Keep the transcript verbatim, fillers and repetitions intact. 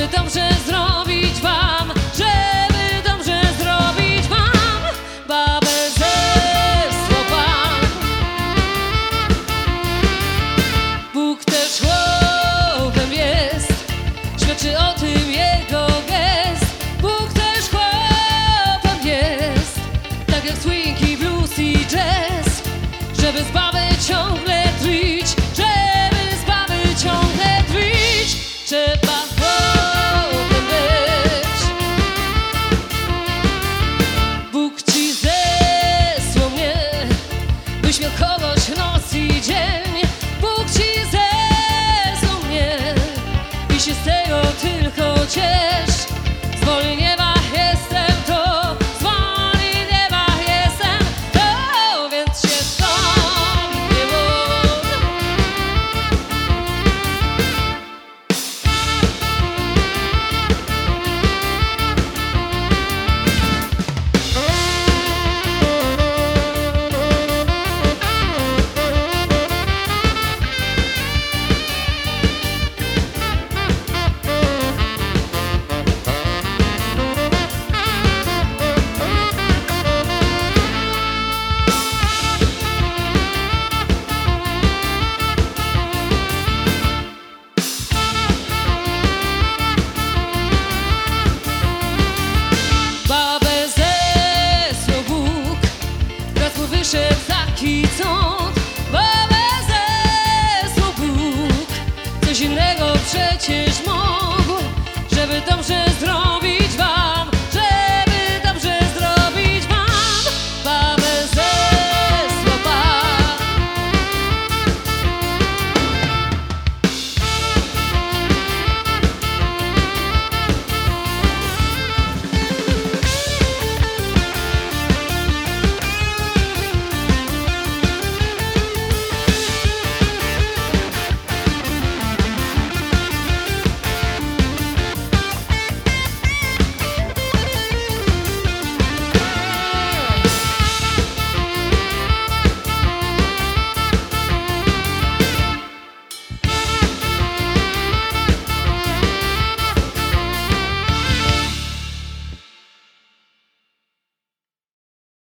żeby dobrze zrobić wam, żeby dobrze zrobić wam. Babę zesłał Pan. Bóg też chłopem jest, świadczy o tym Jego gest. Bóg też chłopem jest, tak jak swing i blues i jazz, żeby z baby ciągle tlić, żeby z baby ciągle tlić. Trzeba chłopem być. Bóg ci zesłał mnie, byś miał kogoś noc i dzień. Bóg ci zesłał mnie i się z tego tylko ciesz. Z woli nieba jestem to, z woli nieba jestem to, więc się stąd nie módl. Babę zesłał Bóg, raz mu wyszedł taki cąd. Babę zesłał Bóg, coś innego przecież mógł, żeby dobrze